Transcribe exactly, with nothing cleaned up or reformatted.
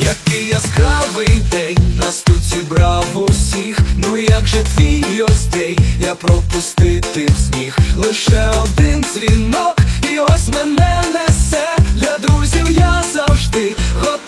Який яскравий день, нас тут зібрав усіх. Ну як же твій ось-дей, я пропустити зміг. Лише один дзвінок, і ось мене несе. Для друзів я завжди готовий.